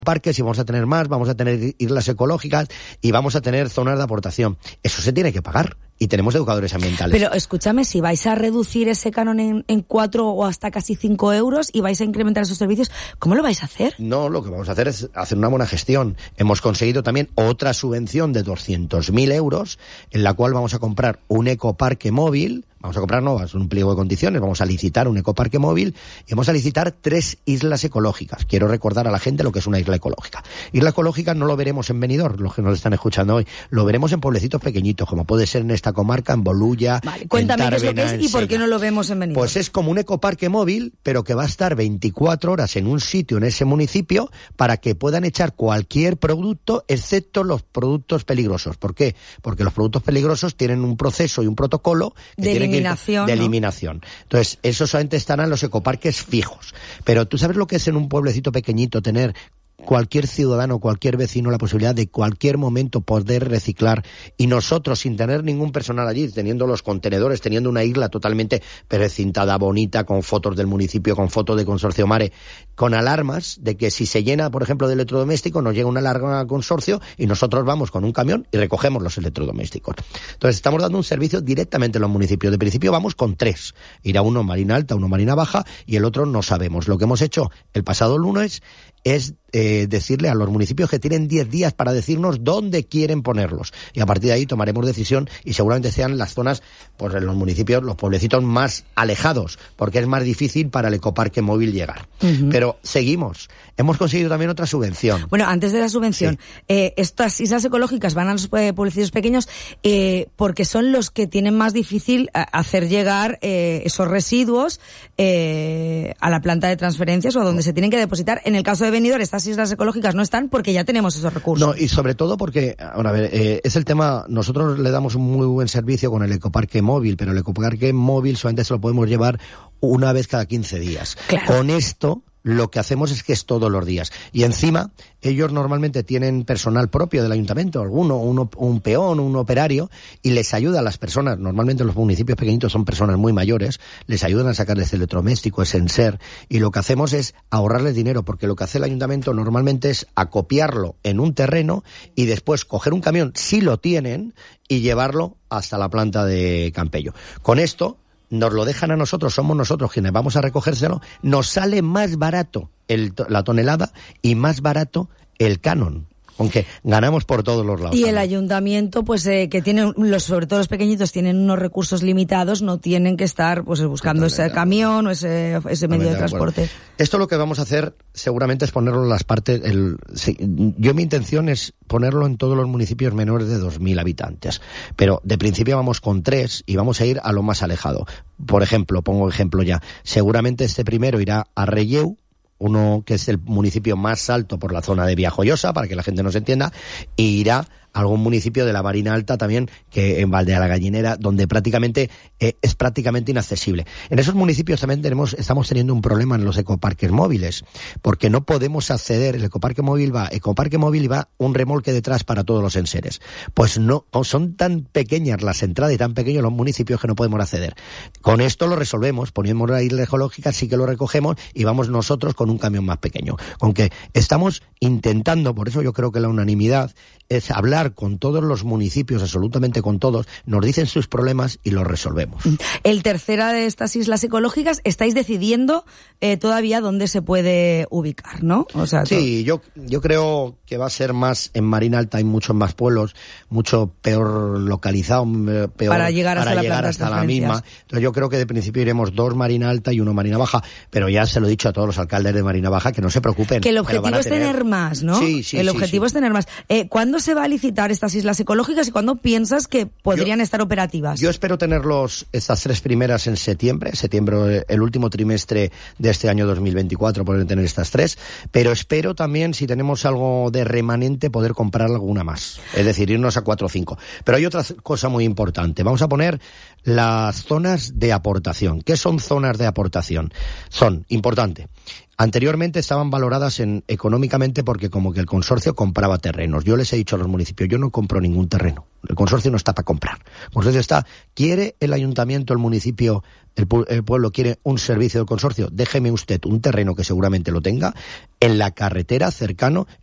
parques y vamos a tener más, vamos a tener islas ecológicas y vamos a tener zonas de aportación. Eso se tiene que pagar y tenemos educadores ambientales. Pero escúchame, si vais a reducir ese canon en 4 o hasta casi 5 euros y vais a incrementar esos servicios, ¿cómo lo vais a hacer? No, lo que vamos a hacer es hacer una buena gestión. Hemos conseguido también otra subvención de 200.000 euros en la cual vamos a comprar un ecoparque móvil. Vamos a comprar nuevas, un pliego de condiciones, vamos a licitar un ecoparque móvil y vamos a licitar 3 islas ecológicas. Quiero recordar a la gente lo que es una isla ecológica. Isla ecológica no lo veremos en Benidorm, los que nos están escuchando hoy, lo veremos en pueblecitos pequeñitos, como puede ser en esta comarca, en Bolulla, vale, cuéntame en qué es lo que es y por qué no lo vemos en Benidorm. Pues es como un ecoparque móvil, pero que va a estar 24 horas en un sitio, en ese municipio, para que puedan echar cualquier producto, excepto los productos peligrosos. ¿Por qué? Porque los productos peligrosos tienen un proceso y un protocolo que tienen de eliminación. Entonces, esos solamente estarán en los ecoparques fijos. Pero tú sabes lo que es en un pueblecito pequeñito tener cualquier ciudadano, cualquier vecino la posibilidad de cualquier momento poder reciclar y nosotros sin tener ningún personal allí, teniendo los contenedores, teniendo una isla totalmente precintada, bonita, con fotos del municipio, con fotos de Consorcio Mare, con alarmas de que si se llena, por ejemplo, de electrodomésticos, nos llega una alarma al consorcio y nosotros vamos con un camión y recogemos los electrodomésticos. Entonces estamos dando un servicio directamente en los municipios. De principio vamos con 3. Irá uno Marina Alta, uno Marina Baja y el otro no sabemos. Lo que hemos hecho el pasado lunes es decirle a los municipios que tienen 10 días para decirnos dónde quieren ponerlos. Y a partir de ahí tomaremos decisión y seguramente sean las zonas, pues en los municipios, los pueblecitos más alejados, porque es más difícil para el ecoparque móvil llegar. Uh-huh. Pero seguimos. Hemos conseguido también otra subvención. Bueno, antes de la subvención, sí. Estas islas ecológicas van a los pueblecitos pequeños porque son los que tienen más difícil hacer llegar esos residuos a la planta de transferencias o a donde se tienen que depositar. En el caso de Benidorm, estas islas ecológicas no están porque ya tenemos esos recursos. No, y sobre todo porque, ahora a ver, es el tema, nosotros le damos un muy buen servicio con el ecoparque móvil, pero el ecoparque móvil solamente se lo podemos llevar una vez cada 15 días. Claro. Con esto lo que hacemos es que es todos los días. Y encima, ellos normalmente tienen personal propio del ayuntamiento, un peón, un operario, y les ayuda a las personas, normalmente los municipios pequeñitos son personas muy mayores, les ayudan a sacarles electrodoméstico, es enser, y lo que hacemos es ahorrarles dinero, porque lo que hace el ayuntamiento normalmente es acopiarlo en un terreno y después coger un camión, si lo tienen, y llevarlo hasta la planta de Campello. Con esto, nos lo dejan a nosotros, somos nosotros quienes vamos a recogérselo, nos sale más barato la tonelada y más barato el canon. Aunque ganamos por todos los lados. Y el ayuntamiento, pues que tiene, sobre todo los pequeñitos, tienen unos recursos limitados, no tienen que estar pues buscando ese camión o ese medio de transporte. Esto lo que vamos a hacer seguramente es ponerlo en las partes. Yo mi intención es ponerlo en todos los municipios menores de 2.000 habitantes. Pero de principio vamos con 3 y vamos a ir a lo más alejado. Por ejemplo, pongo ejemplo ya. Seguramente este primero irá a Relleu, uno que es el municipio más alto por la zona de Villajoyosa, para que la gente nos entienda, e irá a algún municipio de la Marina Alta también, que en Valde a la Gallinera, donde prácticamente es prácticamente inaccesible. En esos municipios también estamos teniendo un problema en los ecoparques móviles, porque no podemos acceder. El ecoparque móvil va un remolque detrás para todos los enseres. Pues no, son tan pequeñas las entradas y tan pequeños los municipios que no podemos acceder. Con esto lo resolvemos, ponemos la isla ecológica, sí que lo recogemos y vamos nosotros con un camión más pequeño. Con que estamos intentando, por eso yo creo que la unanimidad es hablar con todos los municipios, absolutamente con todos, nos dicen sus problemas y los resolvemos. El tercera de estas islas ecológicas, estáis decidiendo todavía dónde se puede ubicar, ¿no? O sea, sí, yo creo que va a ser más en Marina Alta, hay muchos más pueblos, mucho peor localizado, peor para llegar hasta la misma. Entonces yo creo que de principio iremos 2 Marina Alta y 1 Marina Baja, pero ya se lo he dicho a todos los alcaldes de Marina Baja que no se preocupen. Que el objetivo es tener más, ¿no? Sí. El objetivo es tener más. ¿Cuándo se va a licitar estas islas ecológicas y cuándo piensas que podrían estar operativas? Yo espero tenerlos estas 3 primeras en septiembre, el último trimestre de este año 2024, poder tener estas 3, pero espero también, si tenemos algo de remanente, poder comprar alguna más, es decir, irnos a 4 o 5. Pero hay otra cosa muy importante, vamos a poner las zonas de aportación. ¿Qué son zonas de aportación? Son, importante, Anteriormente estaban valoradas económicamente porque como que el consorcio compraba terrenos. Yo les he dicho a los municipios, yo no compro ningún terreno. El consorcio no está para comprar. El consorcio ¿quiere el ayuntamiento, el municipio, el pueblo quiere un servicio del consorcio? Déjeme usted un terreno que seguramente lo tenga en la carretera cercano